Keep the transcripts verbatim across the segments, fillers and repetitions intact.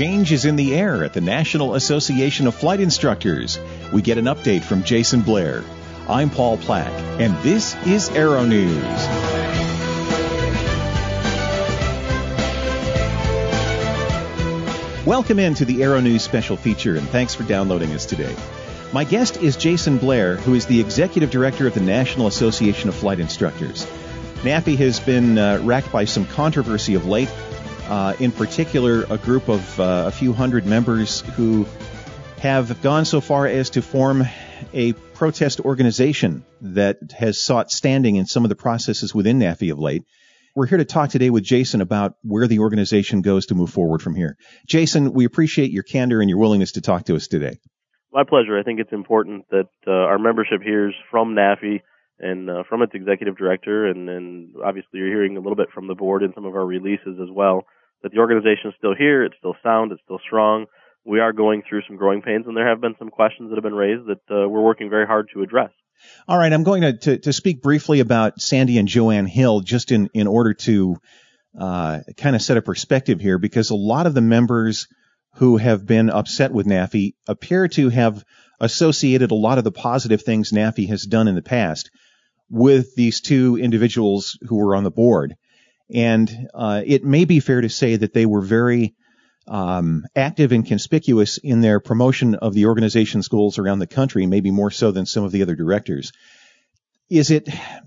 Change is in the air at the National Association of Flight Instructors. We get an update from Jason Blair. I'm Paul Plack, and this is Aero News. Welcome into the Aero News special feature, and thanks for downloading us today. My guest is Jason Blair, who is the Executive Director of the National Association of Flight Instructors. NAFI has been uh, racked by some controversy of late. Uh, in particular, a group of uh, a few hundred members who have gone so far as to form a protest organization that has sought standing in some of the processes within NAFI of late. We're here to talk today with Jason about where the organization goes to move forward from here. Jason, we appreciate your candor and your willingness to talk to us today. My pleasure. I think it's important that uh, our membership hears from NAFI and uh, from its executive director, and, and obviously you're hearing a little bit from the board in some of our releases as well, that the organization is still here, it's still sound, it's still strong. We are going through some growing pains, and there have been some questions that have been raised that uh, we're working very hard to address. All right, I'm going to, to, to speak briefly about Sandy and Joanne Hill just in, in order to uh, kind of set a perspective here, because a lot of the members who have been upset with NAFI appear to have associated a lot of the positive things NAFI has done in the past with these two individuals who were on the board. And uh, it may be fair to say that they were very um, active and conspicuous in their promotion of the organization's goals around the country, maybe more so than some of the other directors. Is it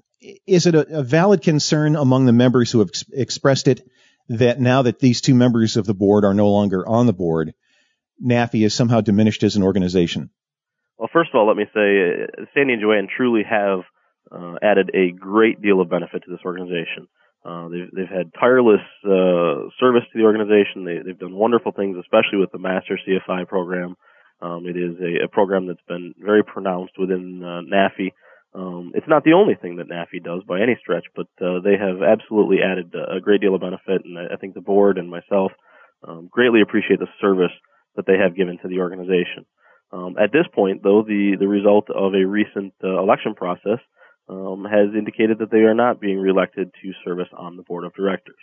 is it a, a valid concern among the members who have ex- expressed it that now that these two members of the board are no longer on the board, NAFI is somehow diminished as an organization? Well, first of all, let me say uh, Sandy and Joanne truly have uh, added a great deal of benefit to this organization. Uh, they've, they've had tireless uh, service to the organization. They, they've done wonderful things, especially with the Master C F I program. Um, it is a, a program that's been very pronounced within uh, NAFI. Um, it's not the only thing that NAFI does by any stretch, but uh, they have absolutely added a great deal of benefit, and I, I think the board and myself um, greatly appreciate the service that they have given to the organization. Um, at this point, though, the, the result of a recent uh, election process Um, has indicated that they are not being reelected to service on the board of directors.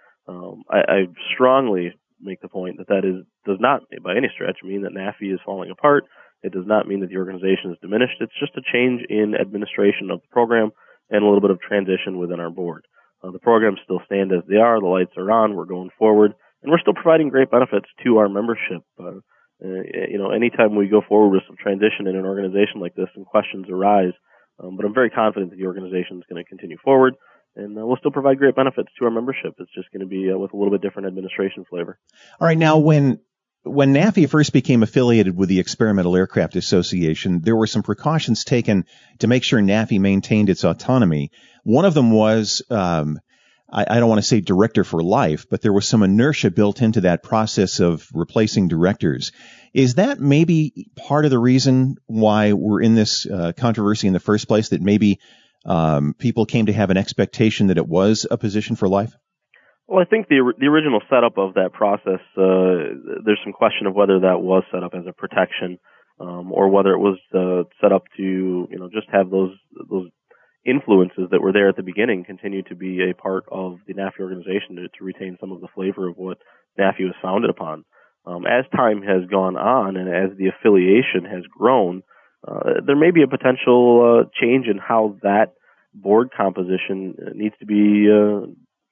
Um, I, I strongly make the point that that is does not, by any stretch, mean that NAFI is falling apart. It does not mean that the organization is diminished. It's just a change in administration of the program and a little bit of transition within our board. Uh, the programs still stand as they are. The lights are on. We're going forward, and we're still providing great benefits to our membership. Uh, uh, you know, anytime we go forward with some transition in an organization like this and questions arise, Um, but I'm very confident that the organization is going to continue forward, and uh, we'll still provide great benefits to our membership. It's just going to be uh, with a little bit different administration flavor. All right. Now, when when NAFI first became affiliated with the Experimental Aircraft Association, there were some precautions taken to make sure NAFI maintained its autonomy. One of them was, um, I, I don't want to say director for life, but there was some inertia built into that process of replacing directors. Is that maybe part of the reason why we're in this uh, controversy in the first place, that maybe um, people came to have an expectation that it was a position for life? Well, I think the the original setup of that process, uh, there's some question of whether that was set up as a protection um, or whether it was uh, set up to, you know, just have those those influences that were there at the beginning continue to be a part of the NAFI organization to, to retain some of the flavor of what NAFI was founded upon. Um, as time has gone on and as the affiliation has grown, uh, there may be a potential uh, change in how that board composition needs to be uh,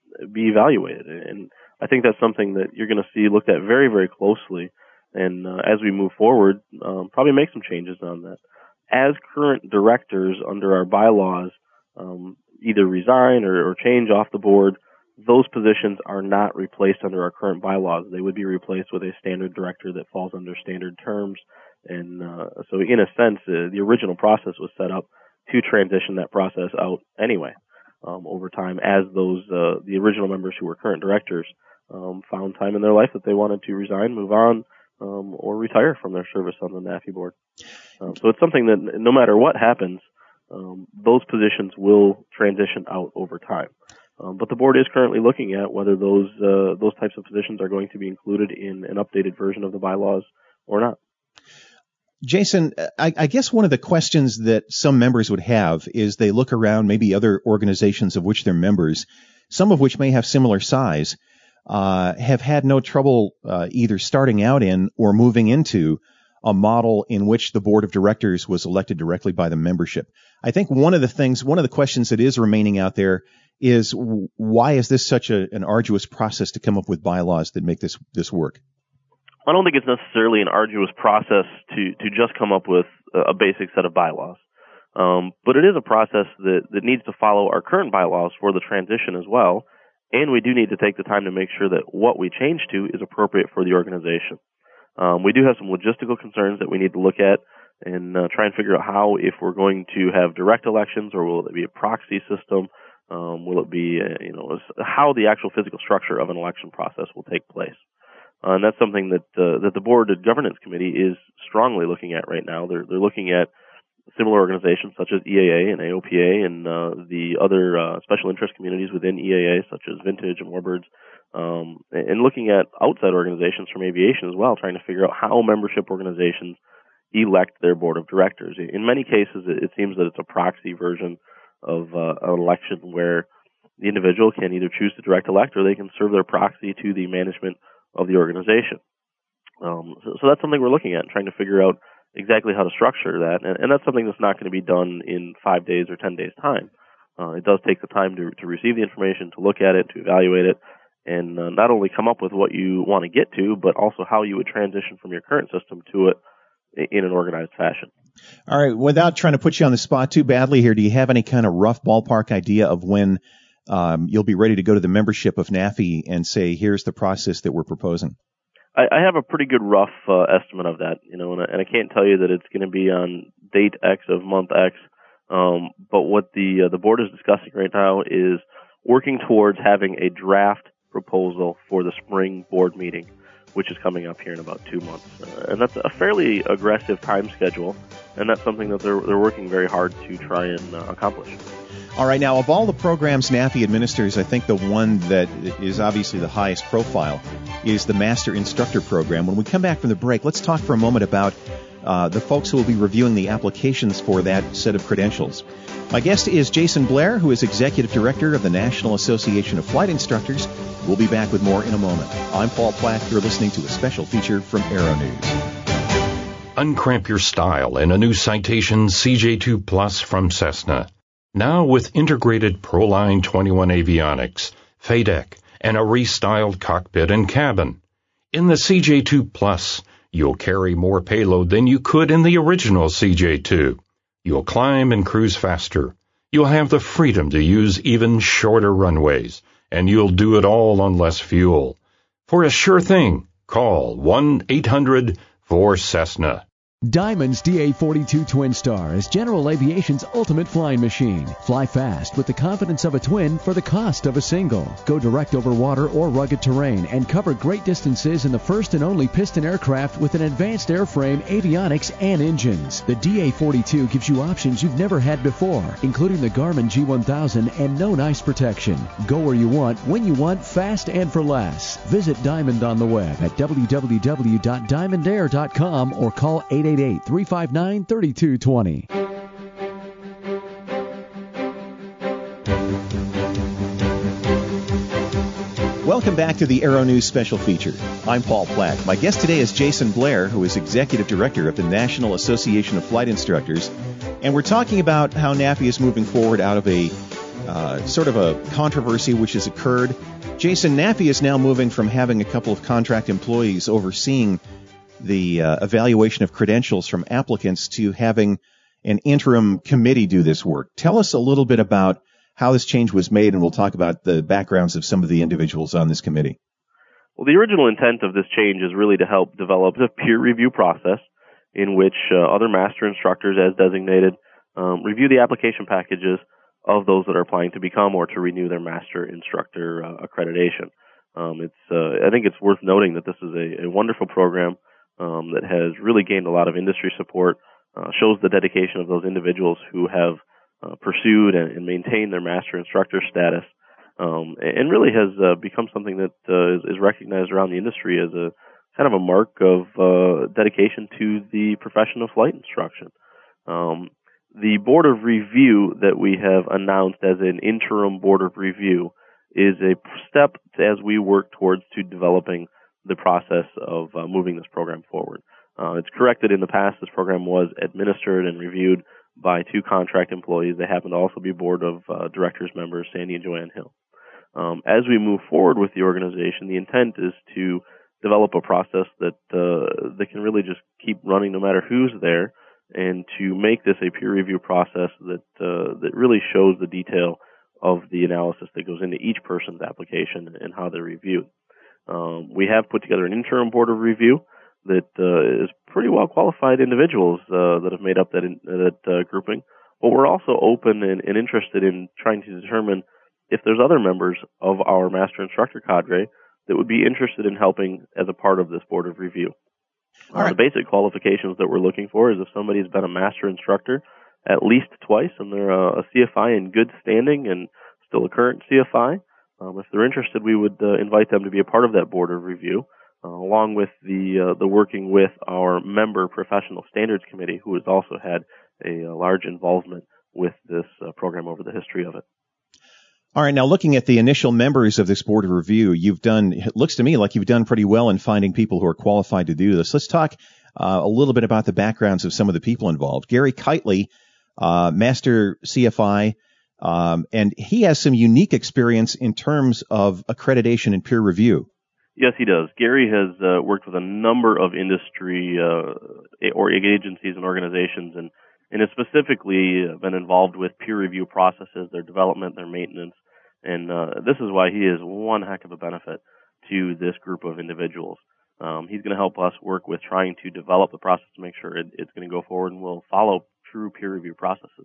be evaluated. And I think that's something that you're going to see looked at very, very closely. And uh, as we move forward, um, probably make some changes on that. As current directors under our bylaws um, either resign or, or change off the board, those positions are not replaced under our current bylaws. They would be replaced with a standard director that falls under standard terms. And uh, so in a sense, uh, the original process was set up to transition that process out anyway um, over time as those uh, the original members who were current directors um, found time in their life that they wanted to resign, move on, um, or retire from their service on the NAFI board. Um, so it's something that no matter what happens, um, those positions will transition out over time. Um, but the board is currently looking at whether those uh, those types of positions are going to be included in an updated version of the bylaws or not. Jason, I, I guess one of the questions that some members would have is they look around maybe other organizations of which they're members, some of which may have similar size, uh, have had no trouble uh, either starting out in or moving into a model in which the board of directors was elected directly by the membership. I think one of the things, one of the questions that is remaining out there is why is this such a, an arduous process to come up with bylaws that make this this work? I don't think it's necessarily an arduous process to, to just come up with a basic set of bylaws. Um, but it is a process that, that needs to follow our current bylaws for the transition as well. And we do need to take the time to make sure that what we change to is appropriate for the organization. Um, we do have some logistical concerns that we need to look at and uh, try and figure out how, if we're going to have direct elections or will it be a proxy system, um, will it be, uh, you know, how the actual physical structure of an election process will take place. Uh, and that's something that uh, that the board and governance committee is strongly looking at right now. They're they're looking at similar organizations such as E A A and A O P A and uh, the other uh, special interest communities within E A A, such as Vintage and Warbirds, um, and looking at outside organizations from aviation as well, trying to figure out how membership organizations elect their board of directors. In many cases, it seems that it's a proxy version of uh, an election where the individual can either choose to direct elect or they can serve their proxy to the management of the organization. Um, so, so that's something we're looking at and trying to figure out exactly how to structure that. And, and that's something that's not going to be done in five days or ten days time. Uh, it does take the time to, to receive the information, to look at it, to evaluate it, and uh, not only come up with what you want to get to, but also how you would transition from your current system to it in an organized fashion. All right. Without trying to put you on the spot too badly here, do you have any kind of rough ballpark idea of when Um, you'll be ready to go to the membership of NAFI and say, here's the process that we're proposing? I, I have a pretty good rough uh, estimate of that, you know, and I, and I can't tell you that it's going to be on date X of month X. Um, but what the uh, the board is discussing right now is working towards having a draft proposal for the spring board meeting, which is coming up here in about two months. Uh, and that's a fairly aggressive time schedule, and that's something that they're they're working very hard to try and uh, accomplish. All right, now, of all the programs NAFI administers, I think the one that is obviously the highest profile is the Master Instructor Program. When we come back from the break, let's talk for a moment about uh, the folks who will be reviewing the applications for that set of credentials. My guest is Jason Blair, who is Executive Director of the National Association of Flight Instructors. We'll be back with more in a moment. I'm Paul Platt. You're listening to a special feature from Aero News. Uncramp your style in a new Citation C J two Plus from Cessna. Now with integrated Proline twenty-one avionics, F A D E C, and a restyled cockpit and cabin. In the C J two Plus, you'll carry more payload than you could in the original C J two. You'll climb and cruise faster. You'll have the freedom to use even shorter runways, and you'll do it all on less fuel. For a sure thing, call one eight hundred four Cessna. Diamond's D A forty-two Twin Star is General Aviation's ultimate flying machine. Fly fast with the confidence of a twin for the cost of a single. Go direct over water or rugged terrain and cover great distances in the first and only piston aircraft with an advanced airframe, avionics, and engines. The D A forty-two gives you options you've never had before, including the Garmin G one thousand and known ice protection. Go where you want, when you want, fast and for less. Visit Diamond on the web at w w w dot diamond air dot com or call eight eight eight, three five nine, three two two zero. Welcome back to the Aero News special feature. I'm Paul Platt. My guest today is Jason Blair, who is Executive Director of the National Association of Flight Instructors. And we're talking about how NAFI is moving forward out of a uh, sort of a controversy which has occurred. Jason, NAFI is now moving from having a couple of contract employees overseeing the uh, evaluation of credentials from applicants to having an interim committee do this work. Tell us a little bit about how this change was made, and we'll talk about the backgrounds of some of the individuals on this committee. Well, the original intent of this change is really to help develop a peer review process in which uh, other master instructors, as designated, um, review the application packages of those that are applying to become or to renew their master instructor uh, accreditation. Um, it's uh, I think it's worth noting that this is a, a wonderful program um, that has really gained a lot of industry support, uh, shows the dedication of those individuals who have uh, pursued and, and maintained their master instructor status, um, and really has uh, become something that uh, is, is recognized around the industry as a kind of a mark of uh, dedication to the profession of flight instruction. Um, the Board of Review that we have announced as an interim Board of Review is a step as we work towards to developing the process of uh, moving this program forward. Uh, it's correct that in the past this program was administered and reviewed by two contract employees. They happen to also be board of uh, directors members, Sandy and Joanne Hill. Um, as we move forward with the organization, the intent is to develop a process that uh, that can really just keep running no matter who's there, and to make this a peer review process that uh, that really shows the detail of the analysis that goes into each person's application and how they're reviewed. Um, we have put together an interim board of review that uh, is pretty well qualified individuals uh, that have made up that in, that uh, grouping, but we're also open and, and interested in trying to determine if there's other members of our master instructor cadre that would be interested in helping as a part of this board of review. Uh, right. The basic qualifications that we're looking for is if somebody's been a master instructor at least twice and they're a, a C F I in good standing and still a current C F I. Um, if they're interested, we would uh, invite them to be a part of that board of review, uh, along with the uh, the working with our member professional standards committee, who has also had a, a large involvement with this uh, program over the history of it. All right. Now, looking at the initial members of this board of review, you've done, it looks to me like you've done pretty well in finding people who are qualified to do this. Let's talk uh, a little bit about the backgrounds of some of the people involved. Gary Kitely, uh, master C F I, um, and he has some unique experience in terms of accreditation and peer review. Yes, he does. Gary has uh, worked with a number of industry uh, or agencies and organizations, and and has specifically been involved with peer review processes, their development, their maintenance, and uh, this is why he is one heck of a benefit to this group of individuals. Um, he's going to help us work with trying to develop the process to make sure it, it's going to go forward and will follow true peer review processes.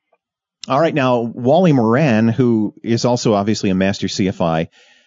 All right, now, Wally Moran, who is also obviously a master C F I,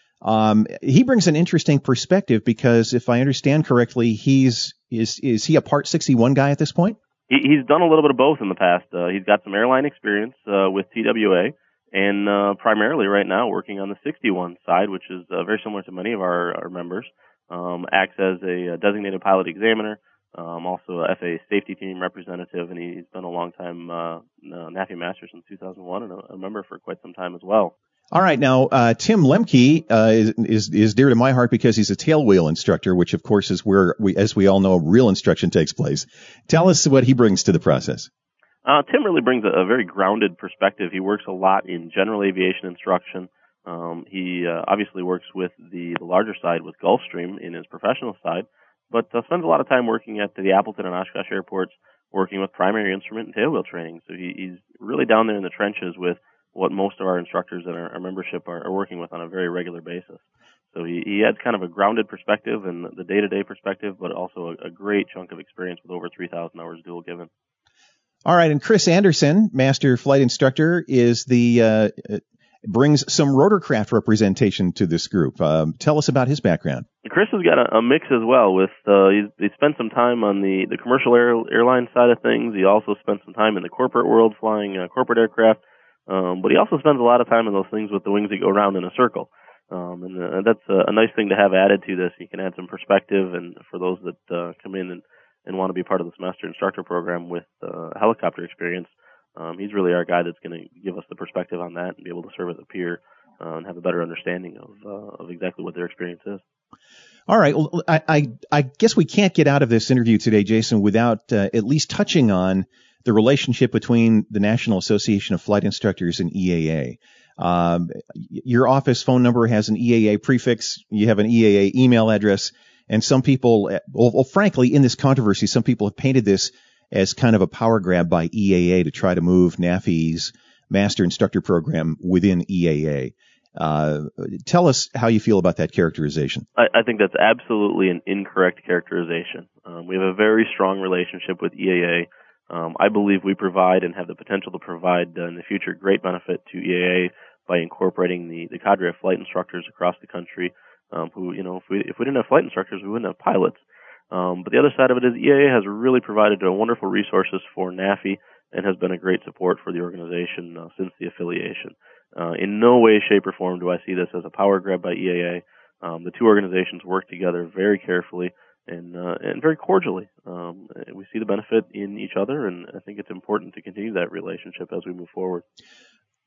um, he brings an interesting perspective because if I understand correctly, he's is is he a Part sixty-one guy at this point? He, he's done a little bit of both in the past. Uh, he's got some airline experience uh, with T W A, and uh, primarily right now working on the sixty-one side, which is uh, very similar to many of our, our members. Um, acts as a designated pilot examiner, um, also a F A A safety team representative, and he's been a long time uh, NAFI master since two thousand one and a, a member for quite some time as well. All right, now uh, Tim Lemke uh, is, is is dear to my heart because he's a tailwheel instructor, which of course is where we, as we all know, real instruction takes place. Tell us what he brings to the process. Uh, Tim really brings a, a very grounded perspective. He works a lot in general aviation instruction. Um, he uh, obviously works with the, the larger side with Gulfstream in his professional side, but uh, spends a lot of time working at the Appleton and Oshkosh airports, working with primary instrument and tailwheel training. So he, he's really down there in the trenches with what most of our instructors and our, our membership are, are working with on a very regular basis. So he, he adds kind of a grounded perspective and the day-to-day perspective, but also a, a great chunk of experience with over three thousand hours dual given. All right, and Chris Anderson, master flight instructor, is the uh, brings some rotorcraft representation to this group. Um, tell us about his background. Chris has got a, a mix as well. With uh, he's, he spent some time on the, the commercial air, airline side of things. He also spent some time in the corporate world flying uh, corporate aircraft. Um, but he also spends a lot of time in those things with the wings that go around in a circle. Um, and uh, that's a, a nice thing to have added to this. You can add some perspective, and for those that uh, come in and, and want to be part of this master instructor program with uh, helicopter experience, um, he's really our guy that's going to give us the perspective on that and be able to serve as a peer uh, and have a better understanding of uh, of exactly what their experience is. All right. Well, I, I, I guess we can't get out of this interview today, Jason, without uh, at least touching on the relationship between the National Association of Flight Instructors and E A A. Um, your office phone number has an E A A prefix. You have an E A A email address. And some people, well, well, frankly, in this controversy, some people have painted this as kind of a power grab by E A A to try to move NAFI's master instructor program within E A A. Uh, tell us how you feel about that characterization. I, I think that's absolutely an incorrect characterization. Um, we have a very strong relationship with E A A. Um, I believe we provide and have the potential to provide uh, in the future great benefit to E A A by incorporating the, the cadre of flight instructors across the country. Um, who, you know, if we if we didn't have flight instructors, we wouldn't have pilots. Um, but the other side of it is E A A has really provided uh, wonderful resources for NAFI and has been a great support for the organization uh, since the affiliation. Uh, in no way, shape, or form do I see this as a power grab by E A A. Um, the two organizations work together very carefully and uh, and very cordially. Um, we see the benefit in each other, and I think it's important to continue that relationship as we move forward.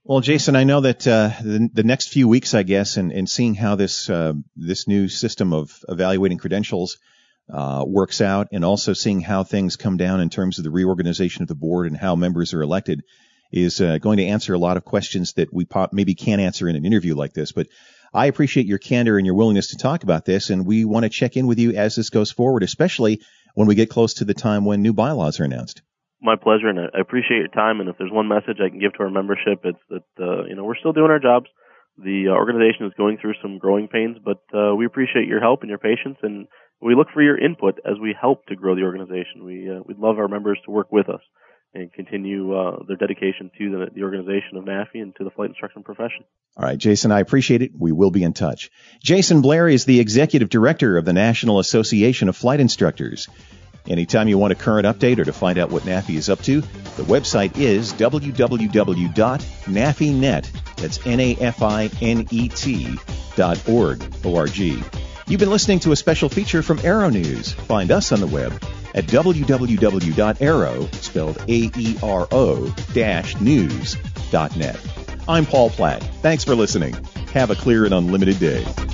Well, Jason, I know that uh, the, the next few weeks, I guess, and, and seeing how this uh, this new system of evaluating credentials uh, works out, and also seeing how things come down in terms of the reorganization of the board and how members are elected, is uh, going to answer a lot of questions that we pop, maybe can't answer in an interview like this. But I appreciate your candor and your willingness to talk about this, and we want to check in with you as this goes forward, especially when we get close to the time when new bylaws are announced. My pleasure, and I appreciate your time. And if there's one message I can give to our membership, it's that uh, you know we're still doing our jobs. The uh, organization is going through some growing pains, but uh, we appreciate your help and your patience, and we look for your input as we help to grow the organization. We uh, we'd love our members to work with us and continue uh, their dedication to the, the organization of NAFI and to the flight instruction profession. All right, Jason, I appreciate it. We will be in touch. Jason Blair is the Executive Director of the National Association of Flight Instructors. Anytime you want a current update or to find out what NAFI is up to, the website is w w w dot nafinet, that's N A F I N E T, dot org, O R G. You've been listening to a special feature from Aero News. Find us on the web at w w w dot aero, spelled A E R O, dash news dot net. I'm Paul Platt. Thanks for listening. Have a clear and unlimited day.